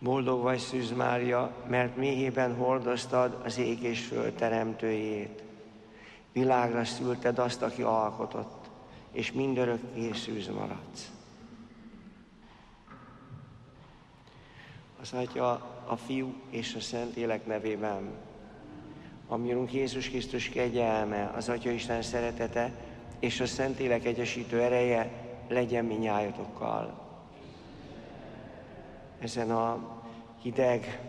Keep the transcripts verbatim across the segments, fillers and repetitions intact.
Boldog vagy, Szűz Mária, mert méhében hordoztad az ég és föld teremtőjét. Világra szülted azt, aki alkotott, és mindörökké szűz maradsz. Az Atya, a Fiú és a Szentlélek nevében, a mi Urunk Jézus Krisztus kegyelme, az Atya Isten szeretete és a Szentlélek egyesítő ereje legyen mindnyájatokkal. Ezen a hideg,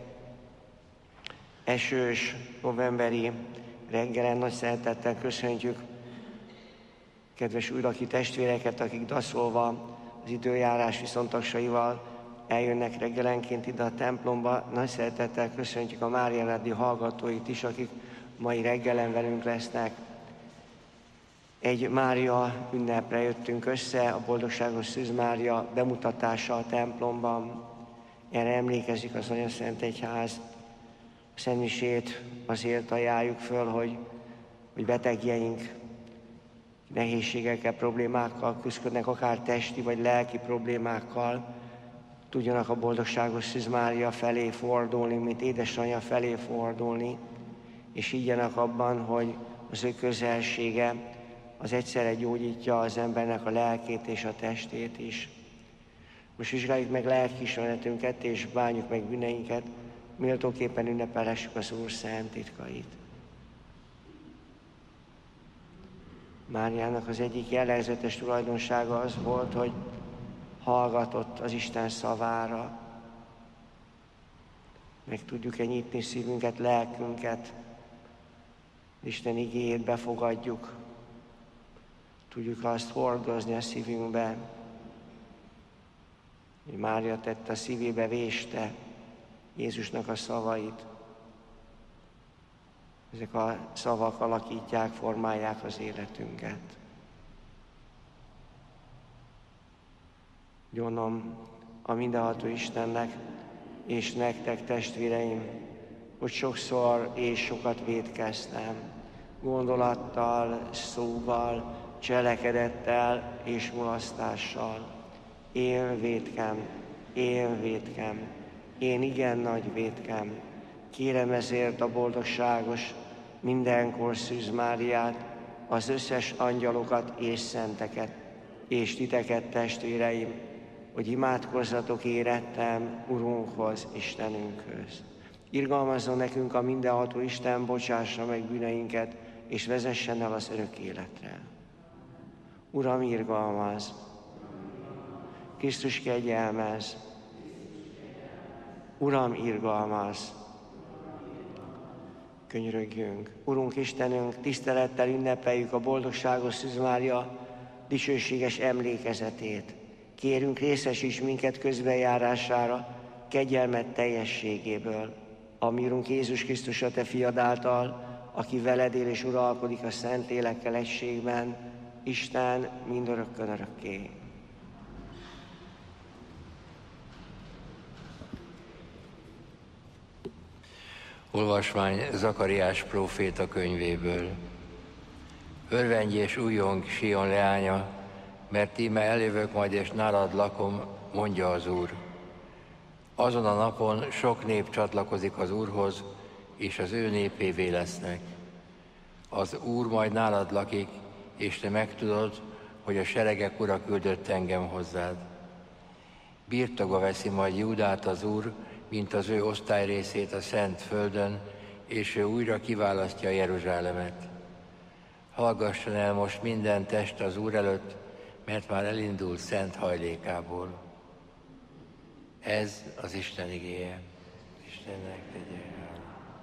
esős, novemberi reggelen nagy szeretettel köszöntjük kedves újlaki testvéreket, akik daszolva az időjárás viszontagságaival eljönnek reggelenként ide a templomba. Nagy szeretettel köszöntjük a Mária Rádió hallgatóit is, akik mai reggelen velünk lesznek. Egy Mária ünnepre jöttünk össze, a Boldogságos Szűz Mária bemutatása a templomban. Erre emlékezik az Anyaszent Egyház. A szentmisét azért ajánljuk föl, hogy, hogy betegjeink nehézségekkel, problémákkal küzdködnek, akár testi vagy lelki problémákkal, tudjanak a Boldogságos Szűz Mária felé fordulni, mint édesanyja felé fordulni, és higgyenek abban, hogy az ő közelsége az egyszerre gyógyítja az embernek a lelkét és a testét is. Most vizsgáljuk meg lelkiismeretünket, és bánjuk meg bűneinket, méltóképpen ünnepelhessük az Úr szent titkait. Máriának az egyik jellegzetes tulajdonsága az volt, hogy hallgatott az Isten szavára. Meg tudjuk-e nyitni szívünket, lelkünket, Isten igéjét befogadjuk, tudjuk azt hordozni a szívünkbe, hogy Mária tette a szívébe, véste Jézusnak a szavait. Ezek a szavak alakítják, formálják az életünket. Gyanom a mindenható Istennek és nektek, testvéreim, hogy sokszor és sokat vétkeztem, gondolattal, szóval, cselekedettel és mulasztással. Én vétkem, én vétkem, én igen nagy vétkem. Kérem ezért a boldogságos, mindenkor Szűz Máriát, az összes angyalokat és szenteket, és titeket, testvéreim, hogy imádkozzatok érettem Urunkhoz, Istenünkhöz. Irgalmazzon nekünk a mindenható Isten, bocsássa meg bűneinket, és vezessen el az örök életre. Uram, irgalmaz! Krisztus kegyelmez! Uram, irgalmaz! Könyörögjünk! Urunk Istenünk, tisztelettel ünnepeljük a Boldogságos Szűz Mária dicsőséges emlékezetét. Kérünk, részesíts minket közbenjárására, kegyelmed teljességéből, a mi Urunk Jézus Krisztus a te fiad által, aki veled él és uralkodik a Szentlélekkel egységben, Isten mindörökkön örökké. Olvasmány Zakariás próféta könyvéből. Örvendj és újjong, Sion leánya, mert íme eljövök majd és nálad lakom, mondja az Úr. Azon a napon sok nép csatlakozik az Úrhoz, és az ő népévé lesznek. Az Úr majd nálad lakik, és te megtudod, hogy a seregek Ura küldött engem hozzád. Birtokba veszi majd Júdát az Úr, mint az ő osztályrészét a szent földön, és ő újra kiválasztja Jeruzsálemet. Hallgasson el most minden test az Úr előtt, mert már elindult szent hajlékából. Ez az Isten igéje. Istennek tegye el.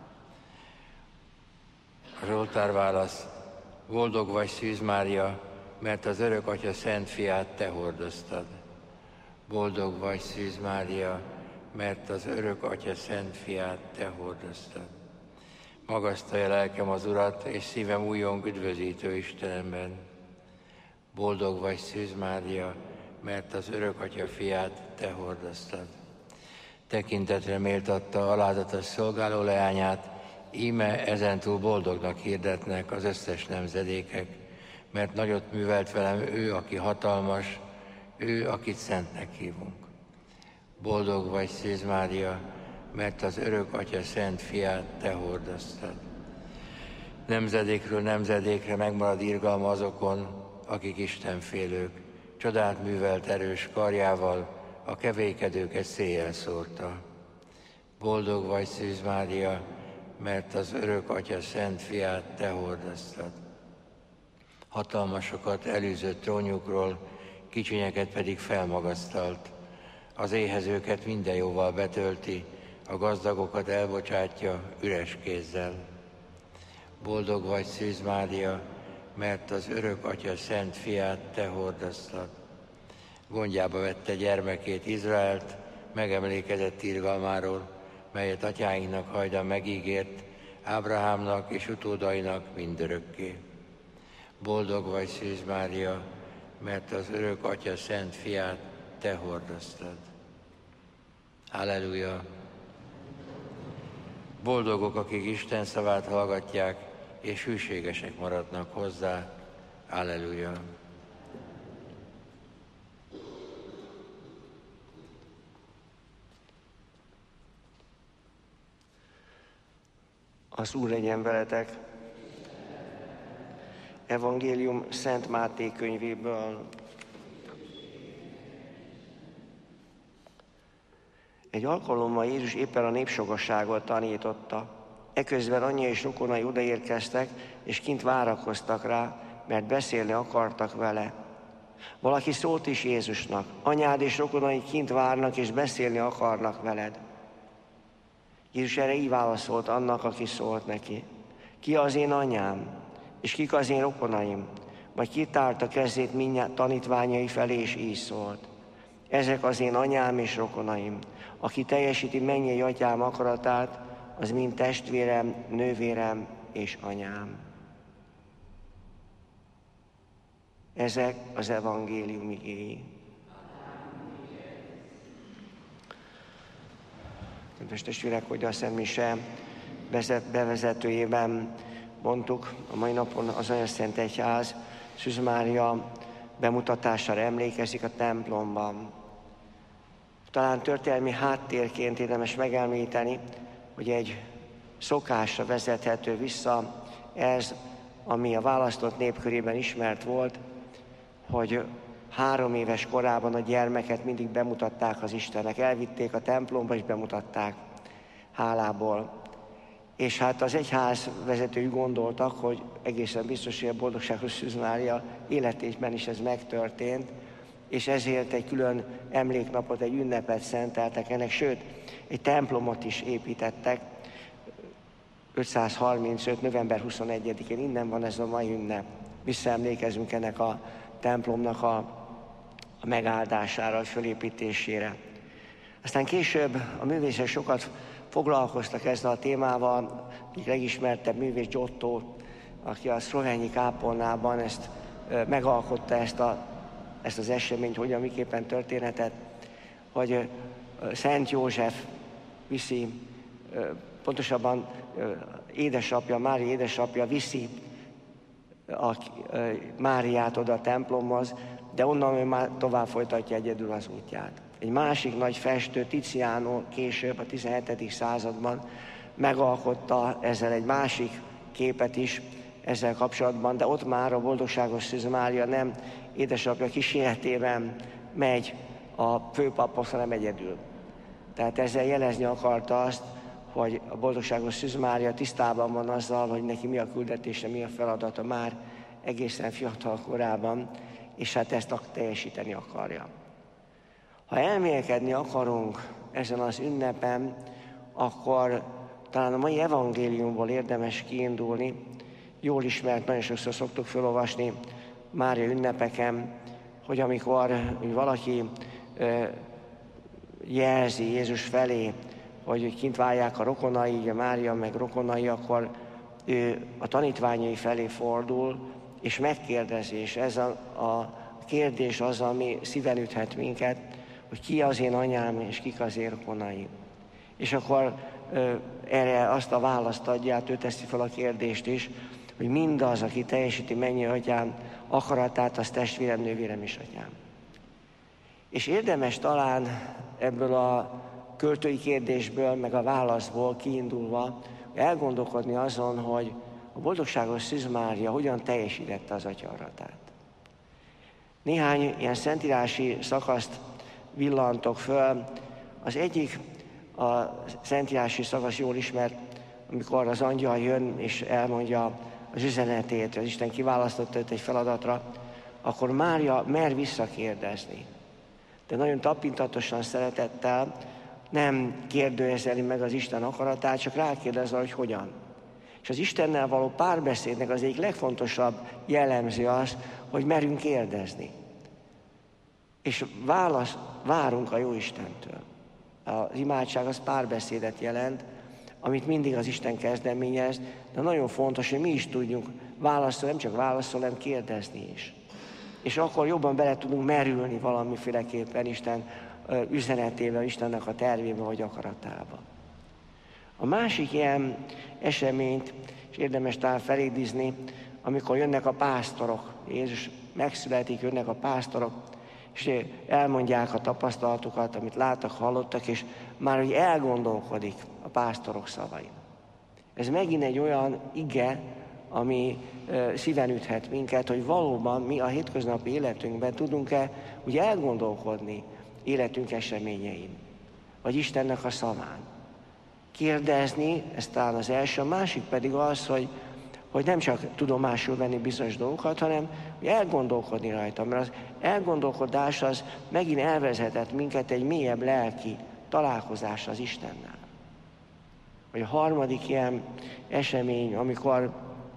A Zsoltárválasz. Boldog vagy, Szűz Mária, mert az örök Atya szent fiát te hordoztad. Boldog vagy, Szűz Mária, mert az örök Atya szent fiát te hordoztad. Magasztalja lelkem az Urat, és szívem újjong üdvözítő Istenemben. Boldog vagy, Szűz Mária, mert az örök Atya fiát te hordoztad. Tekintetre méltatta alázatos szolgáló leányát, íme ezentúl boldognak hirdetnek az összes nemzedékek, mert nagyot művelt velem ő, aki hatalmas, ő, akit szentnek hívunk. Boldog vagy, Szűz Mária, mert az örök Atya szent fiát te hordoztad. Nemzedékről nemzedékre megmarad irgalma azokon, akik istenfélők. Csodát művelt erős karjával, a kevékedőket széjjel szórta. Boldog vagy, Szűz Mária, mert az örök Atya szent fiát te hordoztad. Hatalmasokat elűzött trónjukról, kicsinyeket pedig felmagasztalt. Az éhezőket minden jóval betölti, a gazdagokat elbocsátja üres kézzel. Boldog vagy, Szűz Mária, mert az örök Atya szent fiát te hordoztad. Gondjába vette gyermekét, Izraelt, megemlékezett irgalmáról, melyet atyáinknak hajdan megígért, Ábrahámnak és utódainak mindörökké. Boldog vagy, Szűz Mária, mert az örök Atya szent fiát te hordoztad. Halleluja! Boldogok, akik Isten szavát hallgatják, és hűségesek maradnak hozzá. Halleluja! Az Úr legyen veletek. Evangélium Szent Máté könyvéből. Egy alkalommal Jézus éppen a népsogasságot tanította. Eközben anyja és rokonai odaérkeztek, és kint várakoztak rá, mert beszélni akartak vele. Valaki szólt is Jézusnak: anyád és rokonai kint várnak, és beszélni akarnak veled. Jézus erre így válaszolt annak, aki szólt neki: ki az én anyám, és kik az én rokonaim? Majd kitárta kezét mindjárt tanítványai felé, és így szólt: ezek az én anyám és rokonaim. Aki teljesíti mennyei atyám akaratát, az mind testvérem, nővérem és anyám. Ezek az evangélium igéi. Kedves testvérek, hogy a Szent Mise bevezetőjében mondtuk, a mai napon az Anyaszent Egyház Szűz Mária bemutatására emlékezik a templomban. Talán történelmi háttérként érdemes megemlíteni, hogy egy szokásra vezethető vissza ez, ami a választott nép körében ismert volt, hogy három éves korában a gyermeket mindig bemutatták az Istennek. Elvitték a templomba és bemutatták hálából. És hát az egyház vezetői gondoltak, hogy egészen biztos, hogy a boldogságos Szűz Mária életében is ez megtörtént, és ezért egy külön emléknapot, egy ünnepet szenteltek ennek, sőt, egy templomot is építettek. ötszázharmincöt. november huszonegyedikén innen van ez a mai ünnep. Visszaemlékezünk ennek a templomnak a, a megáldására, a fölépítésére. Aztán később a művészek sokat foglalkoztak ezzel a témával, egyik legismertebb művész Giotto, aki a szlovéni kápolnában ezt megalkotta ezt, a, ezt az eseményt, hogyan, miképpen történetet, hogy Szent József viszi, pontosabban édesapja, Mária édesapja viszi a Máriát oda a templomhoz, de onnan ő már tovább folytatja egyedül az útját. Egy másik nagy festő, Tiziano, később a tizenhetedik században megalkotta ezzel egy másik képet is ezzel kapcsolatban, de ott már a boldogságos Szűz Mária nem édesapja kíséretében megy a főpaphoz, hanem egyedül. Tehát ezzel jelezni akarta azt, hogy a boldogságos Szűz Mária tisztában van azzal, hogy neki mi a küldetése, mi a feladata már egészen fiatal korában, és hát ezt teljesíteni akarja. Ha elmélkedni akarunk ezen az ünnepen, akkor talán a mai evangéliumból érdemes kiindulni. Jól ismert, nagyon sokszor szoktuk felolvasni Mária ünnepeken, hogy amikor valaki jelzi Jézus felé, hogy kint várják a rokonai, a Mária meg rokonai, akkor ő a tanítványai felé fordul, és megkérdezi, és ez a, a kérdés az, ami szíven üthet minket, hogy ki az én anyám, és kik az én rokonaim. És akkor ö, erre azt a választ adja, hát ő teszi fel a kérdést is, hogy mindaz, aki teljesíti mennyei atyám akaratát, az testvérem, nővérem és atyám. És érdemes talán ebből a költői kérdésből, meg a válaszból kiindulva elgondolkodni azon, hogy a boldogságos Szűz Mária hogyan teljesítette az atyaratát. Néhány ilyen szentírási szakaszt villantok föl. Az egyik, a szentírási szakasz jól ismert, amikor az angyal jön és elmondja az üzenetét, az Isten kiválasztotta őt egy feladatra, akkor Mária mer visszakérdezni. De nagyon tapintatosan, szeretettel nem kérdőjezeli meg az Isten akaratát, csak rákérdez, hogy hogyan. És az Istennel való párbeszédnek az egyik legfontosabb jellemző az, hogy merünk kérdezni. És válasz, várunk a jó Istentől. Az imádság az párbeszédet jelent, amit mindig az Isten kezdeményez, de nagyon fontos, hogy mi is tudjunk válaszolni, nem csak válaszolni, hanem kérdezni is. És akkor jobban bele tudunk merülni valamiféleképpen Isten üzenetével, Istennek a tervébe vagy akaratába. A másik ilyen eseményt, és érdemes talán felidézni, amikor jönnek a pásztorok. Jézus megszületik, jönnek a pásztorok, és elmondják a tapasztalatukat, amit láttak, hallottak, és már hogy elgondolkodik a pásztorok szavain. Ez megint egy olyan ige, ami szíven üthet minket, hogy valóban mi a hétköznapi életünkben tudunk-e úgy elgondolkodni életünk eseményein, vagy Istennek a szaván. Kérdezni, ez talán az első, a másik pedig az, hogy, hogy nem csak tudomásul venni bizonyos dolgokat, hanem hogy elgondolkodni rajta, mert az elgondolkodás az megint elvezetett minket egy mélyebb lelki találkozásra az Istennel. Vagy a harmadik ilyen esemény, amikor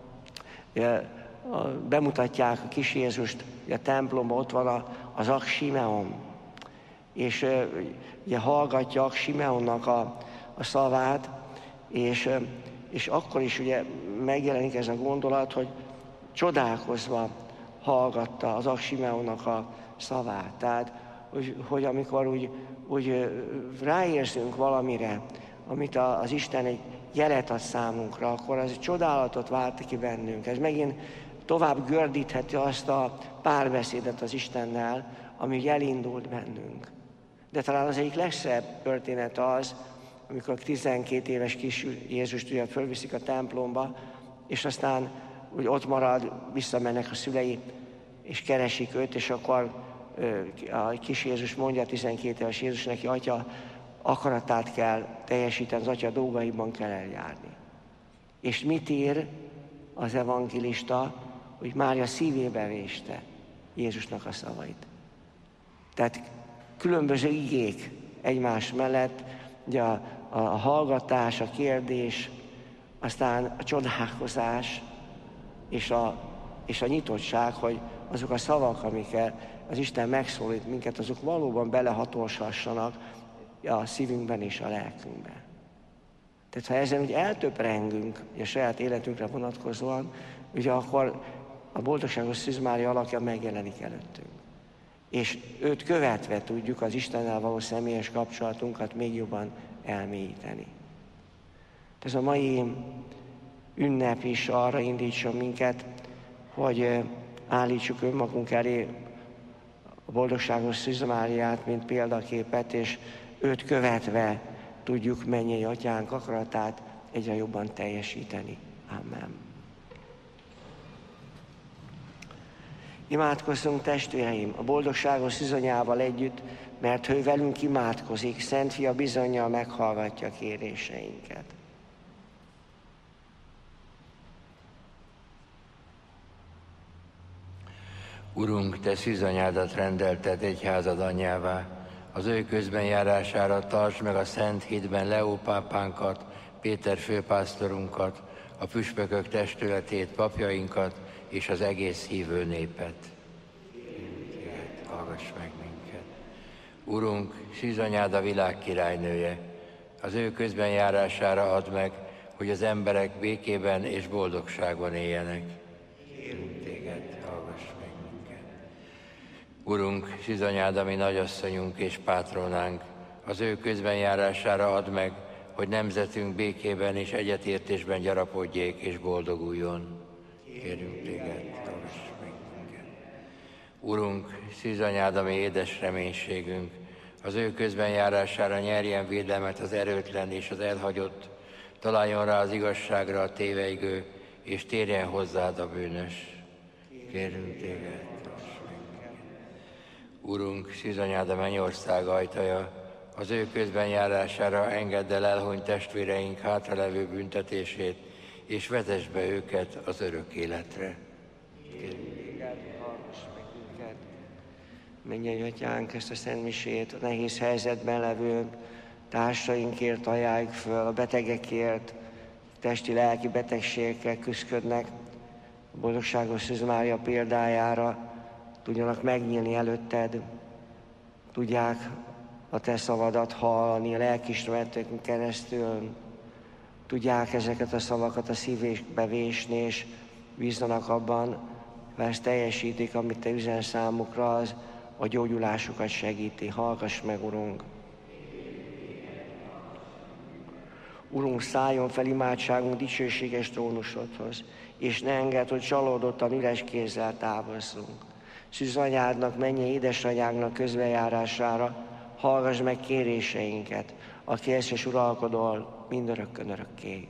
bemutatják a kis Jézust a templomban, ott van az Ak Simeon, és ugye hallgatja Ak Simeonnak a, a szavát, és, és akkor is ugye megjelenik ez a gondolat, hogy csodálkozva hallgatta az Ak Simeonnak a szavát. Tehát, hogy, hogy amikor úgy, úgy ráérzünk valamire, amit az Isten egy jelet ad számunkra, akkor az egy csodálatot vált ki bennünk. Ez megint tovább gördítheti azt a párbeszédet az Istennel, ami elindult bennünk. De talán az egyik legszebb történet az, amikor tizenkét éves kis Jézust ugye fölviszik a templomba, és aztán úgy ott marad, visszamennek a szülei, és keresik őt, és akkor a kis Jézus mondja, a tizenkét éves Jézus neki, atya, akaratát kell teljesíteni, az atya dolgaiban kell eljárni. És mit ír az evangélista, hogy Mária szívébe véste Jézusnak a szavait. Tehát különböző igék egymás mellett, ugye a, a hallgatás, a kérdés, aztán a csodálkozás és a, és a nyitottság, hogy azok a szavak, amikkel az Isten megszólít minket, azok valóban belehatolhassanak a szívünkben és a lelkünkben. Tehát ha ezen úgy eltöprengünk a saját életünkre vonatkozóan, ugye akkor a boldogságos Szűz Mária alakja megjelenik előttünk. És őt követve tudjuk az Istennel való személyes kapcsolatunkat még jobban elmélyíteni. Ez a mai ünnep is arra indítson minket, hogy állítsuk önmagunk elé a boldogságos Szűz Máriát, mint példaképet, és őt követve tudjuk mennyei atyánk akaratát egyre jobban teljesíteni. Amen. Imádkozzunk, testvéreim, a boldogságos Szűzanyával együtt, mert ő velünk imádkozik, Szent Fia bizonnyal meghallgatja kéréseinket. Urunk, te Szűzanyádat rendelted egyházad anyjává, az ő közben járására tartsd meg a Szent Hitben Leó pápánkat, Péter főpásztorunkat, a püspökök testületét, papjainkat és az egész hívő népet. Hallgass meg minket. Urunk, Szűzanyád a világ királynője, az ő közben járására add meg, hogy az emberek békében és boldogságban éljenek. Kérünk téged, hallgass meg minket. Urunk, Szűzanyád, ami nagyasszonyunk és pátronánk, az ő közben járására add meg, hogy nemzetünk békében és egyetértésben gyarapodjék és boldoguljon. Kérünk téged, hallgass meg minket. Urunk, Szűzanyád, ami édes reménységünk, az ő közben járására nyerjen védelmet az erőtlen és az elhagyott, találjon rá az igazságra a téveigő, és térjen hozzád a bűnös. Kérünk téged, tarts meg. Urunk, szűzanyád a mennyország ajtaja, az ő közben járására engedd el elhunyt testvéreink hátralevő büntetését, és vezess be őket az örök életre. Kérünk téged, hallgass meg minket. Mennyei Atyánk, ezt a szentmisét a nehéz helyzetben levő társainkért ajánljuk föl, a betegekért, testi-lelki betegségekkel küzdködnek, a boldogságos Szűz Mária példájára tudjanak megnyílni előtted, tudják a te szavadat hallani a lelkiismereteken keresztül, tudják ezeket a szavakat a szívükbe vésni, és bízzanak abban, ha ezt teljesítik, amit te üzen számukra, az a gyógyulásukat segíti. Hallgass meg, Urunk! Urunk, szálljon fel imádságunk dicsőséges trónusodhoz, és ne engedd, hogy csalódottan üres kézzel távozzunk. Szűz anyádnak, mennyei édesanyánknak közbenjárására hallgass meg kéréseinket, aki élsz és uralkodol mindörökkön örökké.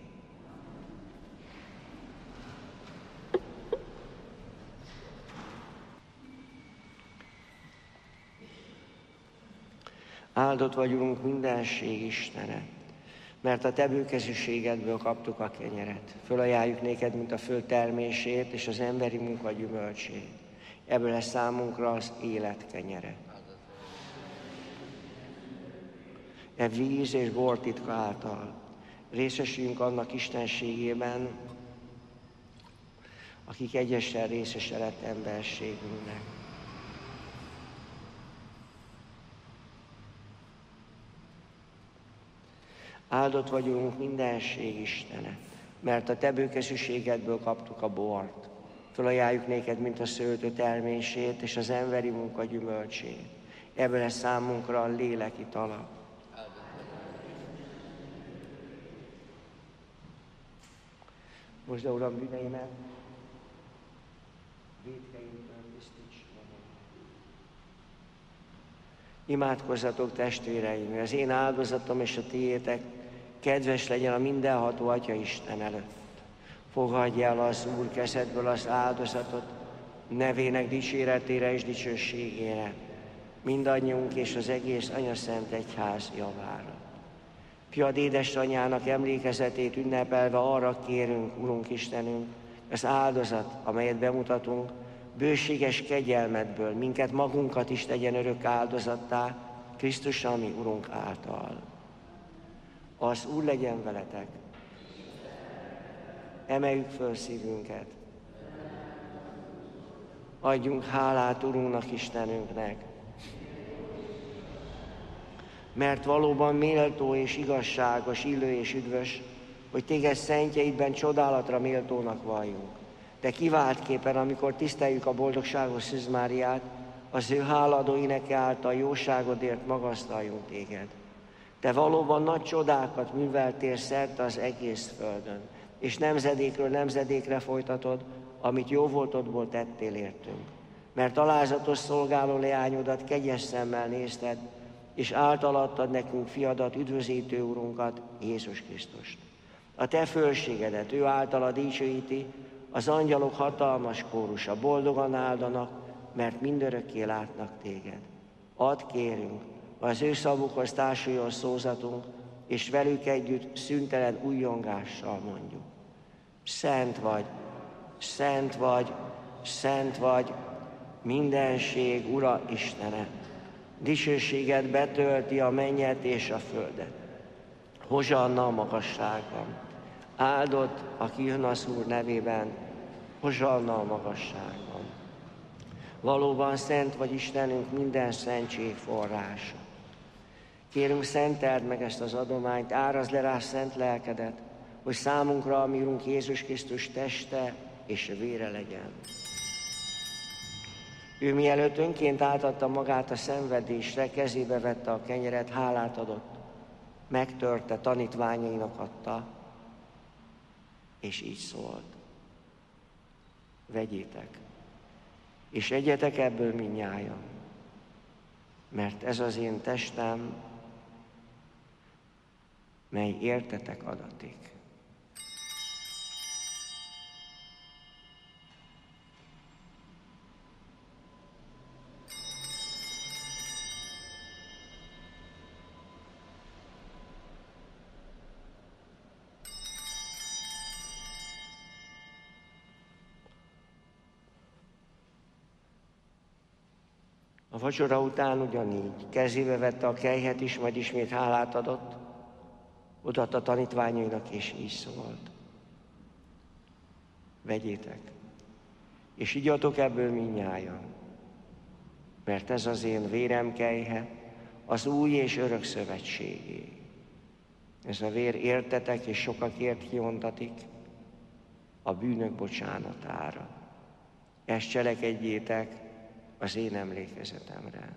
Áldott vagy, Urunk, mindenség Istene, mert a te bőkezűségedből kaptuk a kenyeret. Fölajánljuk néked, mint a föld termését és az emberi munka gyümölcsét. Ebből lesz számunkra az élet kenyere. E víz és bor titka által részesüljünk annak istenségében, akik egyesen részese lett emberségünknek. Áldott vagyunk mindenség Istene, mert a te bőkezűségedből kaptuk a bort. Fölajánljuk néked, mint a szőltő termését és az emberi munka gyümölcsét. Ebből lesz számunkra a lélek itala. Most, de Uram, bűneimet, vétkeinkből tisztíts meg. Imádkozzatok, testvéreim, az én áldozatom és a tiétek kedves legyen a mindenható Atya Isten előtt. Fogadj el az Úr kezedből az áldozatot, nevének dicséretére és dicsőségére, mindannyiunk és az egész Anyaszent Egyház javára. Fiad édesanyjának emlékezetét ünnepelve arra kérünk, Urunk Istenünk, az áldozat, amelyet bemutatunk, bőséges kegyelmedből minket magunkat is tegyen örök áldozattá, Krisztus, ami Urunk által. Az Úr legyen veletek. Emeljük föl szívünket. Adjunk hálát Urunknak, Istenünknek. Mert valóban méltó és igazságos, illő és üdvös, hogy téged szentjeidben csodálatra méltónak valljunk. De kiváltképpen, amikor tiszteljük a boldogságos Szűz Máriát, az ő háladó éneke által jóságodért magasztaljunk téged. Te valóban nagy csodákat műveltél szerte az egész földön, és nemzedékről nemzedékre folytatod, amit jóvoltodból tettél értünk. Mert alázatos szolgáló leányodat kegyes szemmel nézted, és általadtad nekünk fiadat, üdvözítő Urunkat, Jézus Krisztust. A te fölségedet ő általa dicsőíti, az angyalok hatalmas kórusa, boldogan áldanak, mert mindörökké látnak téged. Add, kérünk, az ő szavukhoz társuljon szózatunk, és velük együtt szüntelen újjongással mondjuk. Szent vagy, szent vagy, szent vagy, mindenség Ura Istene. Dicsőséged betölti a mennyet és a földet. Hozsanna a magasságban. Áldott, aki jön az Úr nevében, hozsanna a magasságban. Valóban szent vagy Istenünk, minden szentség forrása. Kérünk, szenteld meg ezt az adományt, árazd le rá szent lelkedet, hogy számunkra a mi Urunk Jézus Krisztus teste és vére legyen. Ő mielőtt önként átadta magát a szenvedésre, kezébe vette a kenyeret, hálát adott, megtörte, tanítványainak adta, és így szólt. Vegyétek, és egyetek ebből mindnyájan. mert ez az én testem, mely értetek adatik. A vacsora után ugyanígy kezébe vette a kelyhet is, majd ismét hálát adott, odaadta tanítványainak, és így szólt. Vegyétek, és igyatok ebből mindnyájan, mert ez az én vérem kelyhe, az új és örök szövetségé. Ez a vér értetek és sokakért kiontatik a bűnök bocsánatára. Ezt cselekedjétek az én emlékezetemre.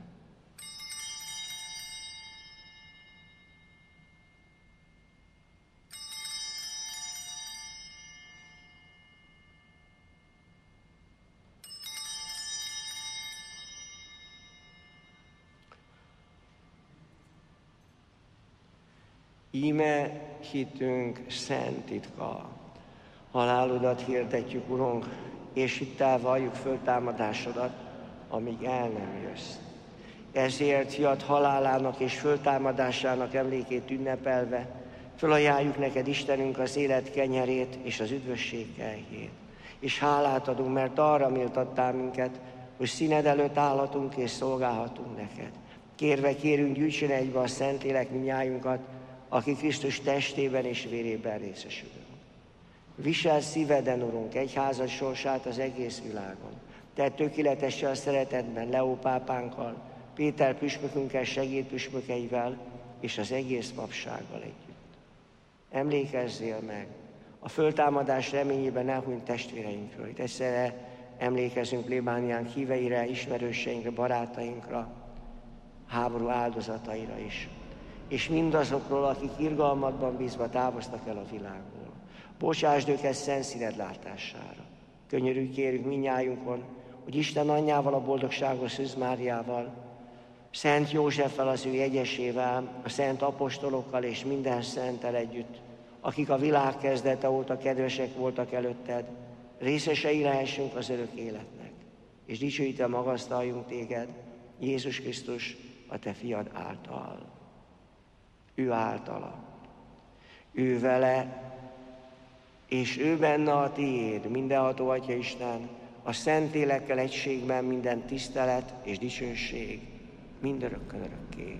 Íme hitünk szent titka, halálodat hirdetjük, Urunk, és hittel valljuk föltámadásodat, amíg el nem jössz. Ezért fiad halálának és föltámadásának emlékét ünnepelve, fölajánljuk neked, Istenünk, az élet kenyerét és az üdvösség kelyhét. És hálát adunk, mert arra méltattál minket, hogy színed előtt állhatunk és szolgálhatunk neked. Kérve kérünk, gyűjtsön egybe a Szentlélek mindnyájunkat, aki Krisztus testében és vérében részesülünk. Visel szíveden, Urunk, egyházad sorsát az egész világon. Te tökéletessel a szeretetben Leó pápánkkal, Péter püspökünkkel, segédpüspökeivel és az egész papsággal együtt. Emlékezzél meg a föltámadás reményében elhunyt testvéreinkről. Itt egyszerre emlékezünk plébániánk híveire, ismerőseinkre, barátainkra, háború áldozataira is. És mindazokról, akik irgalmadban bízva távoztak el a világból. Bocsásd őket szent színed látására. Könyörülj kérünk mindnyájunkon, hogy Isten anyjával, a boldogságos Szűz Máriával, Szent Józseffel, az ő jegyesével, a szent apostolokkal és minden szenttel együtt, akik a világ kezdete óta kedvesek voltak előtted, részesei lehessünk az örök életnek, és dicsőítve magasztaljunk téged, Jézus Krisztus, a te fiad által. Ő általa, ő vele, és ő benne a tiéd, mindenható Atya Isten, a Szentlélekkel egységben minden tisztelet és dicsőség, mindörökkön örökké.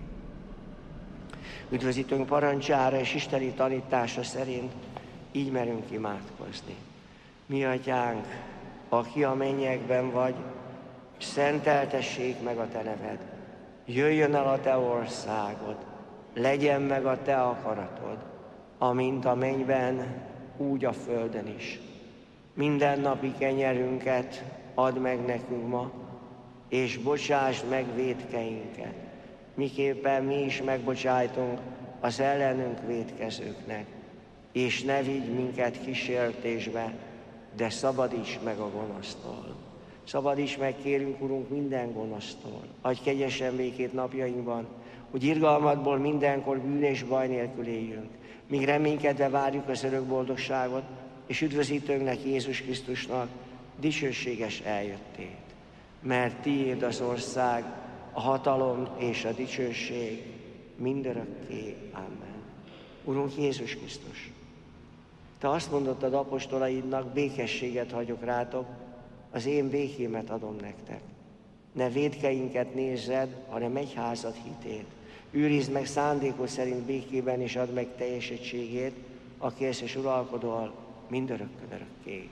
Üdvözítőnk parancsára és isteni tanítása szerint így merünk imádkozni. Mi Atyánk, aki a mennyekben vagy, szenteltessék meg a te neved. Jöjjön el a te országod, legyen meg a te akaratod, amint a mennyben, úgy a földön is. Minden napi kenyerünket add meg nekünk ma, és bocsásd meg vétkeinket, miképpen mi is megbocsájtunk az ellenünk vétkezőknek, és ne vigy minket kísértésbe, de szabadíts meg a gonosztól. Szabadíts meg, kérünk, Urunk, minden gonosztól. Adj kegyesen békét napjainkban, hogy irgalmadból mindenkor bűn és baj nélkül éljünk, míg reménykedve várjuk az örök boldogságot, és üdvözítőnknek, Jézus Krisztusnak dicsőséges eljöttét. Mert tiéd az ország, a hatalom és a dicsőség mindörökké. Amen. Urunk Jézus Krisztus, te azt mondottad apostolaidnak, békességet hagyok rátok, az én békémet adom nektek. Ne vétkeinket nézzed, hanem egyházad hitét. Őrizd meg szándékod szerint békében, és add meg teljesítségét, aki ezt és uralkodol mindörökkön örökké.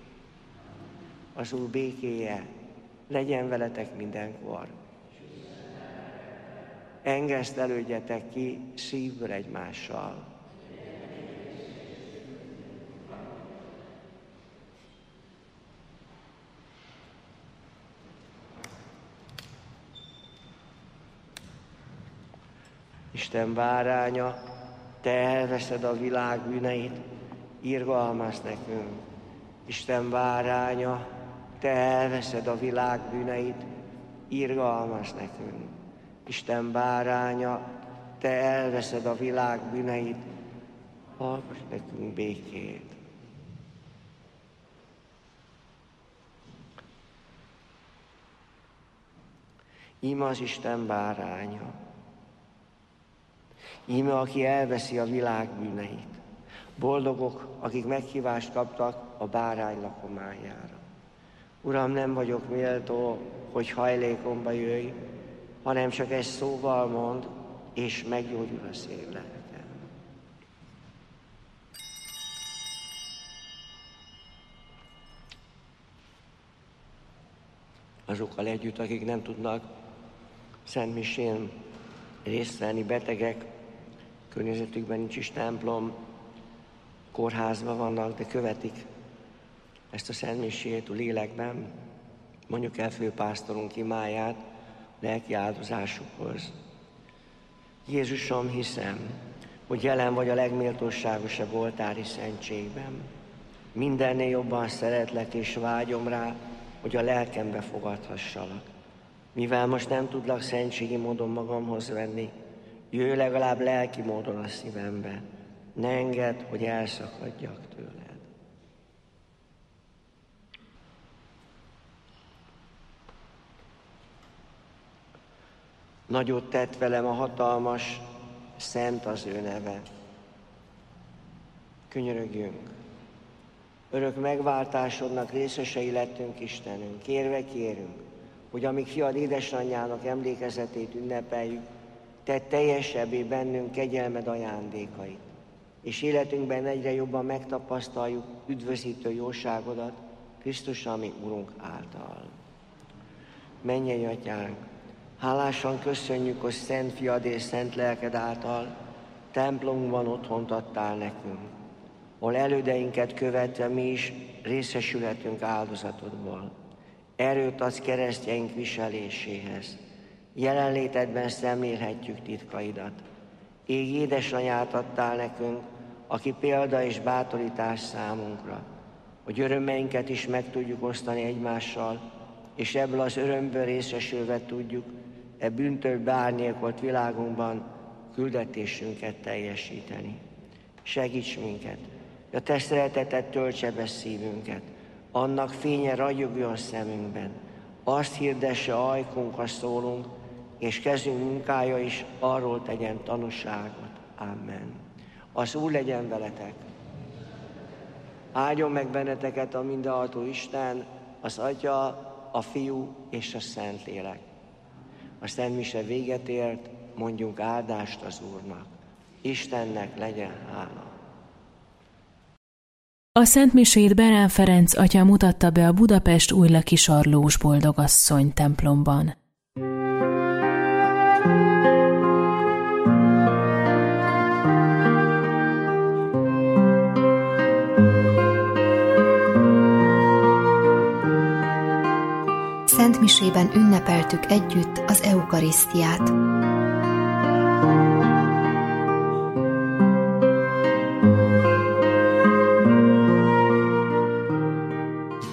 Az Úr békéje legyen veletek mindenkor. Engesztelődjetek ki szívből egymással. Isten báránya, te elveszed a világ bűneit, irgalmazz nekünk. Isten báránya, te elveszed a világ bűneit, irgalmazz nekünk. Isten báránya, te elveszed a világ bűneit, hallgass nekünk békét. Íme az Isten báránya, íme aki elveszi a világ bűneit. Boldogok, akik meghívást kaptak a bárány lakomájára. Uram, nem vagyok méltó, hogy hajlékomba jöjj, hanem csak egy szóval mond, és meggyógyul a szép lelkem. Azokkal együtt, akik nem tudnak Szent Misén részt venni, betegek, környezetükben nincs is templom, kórházban vannak, de követik ezt a Szent Misét a lélekben, mondjuk el főpásztorunk imáját lelki áldozásukhoz. Jézusom, hiszem, hogy jelen vagy a legméltóságosabb oltári szentségben. Mindennél jobban szeretlek és vágyom rá, hogy a lelkembe fogadhassalak. Mivel most nem tudlak szentségi módon magamhoz venni, jöjj legalább lelki módon a szívembe. Ne engedd, hogy elszakadjak tőled. Nagyot tett velem a hatalmas, szent az ő neve. Könyörögjünk. Örök megváltásodnak részesei lettünk, Istenünk. Kérve kérünk, hogy amíg fiad édesanyjának emlékezetét ünnepeljük, tedd teljesebbé bennünk kegyelmed ajándékait, és életünkben egyre jobban megtapasztaljuk üdvözítő jóságodat Krisztus, ami Urunk által. Mennyei Atyánk, hálásan köszönjük, hogy szent fiad és szent lelked által templomunkban otthont adtál nekünk, ahol elődeinket követve mi is részesülhetünk áldozatodból. Erőt adsz keresztjeink viseléséhez. Jelenlétedben szemlélhetjük titkaidat. Ég édesanyát adtál nekünk, aki példa és bátorítás számunkra, hogy örömeinket is meg tudjuk osztani egymással, és ebből az örömből részesülve tudjuk e bűntől beárnyékolt világunkban küldetésünket teljesíteni. Segíts minket, hogy a te szereteted töltse be szívünket, annak fénye ragyogjon szemünkben, azt hirdesse ajkunk, ha szólunk, és kezünk munkája is arról tegyen tanúságot. Amen. Az Úr legyen veletek. Áldjon meg benneteket a mindenható Isten, az Atya, a Fiú és a Szentlélek. A Szent Mise véget ért, mondjunk áldást az Úrnak. Istennek legyen hála. A Szent Misét Berán Ferenc atya mutatta be a Budapest Újlaki-Sarlós Boldogasszony templomban. Szent Misében ünnepeltük együtt az eukarisztiát.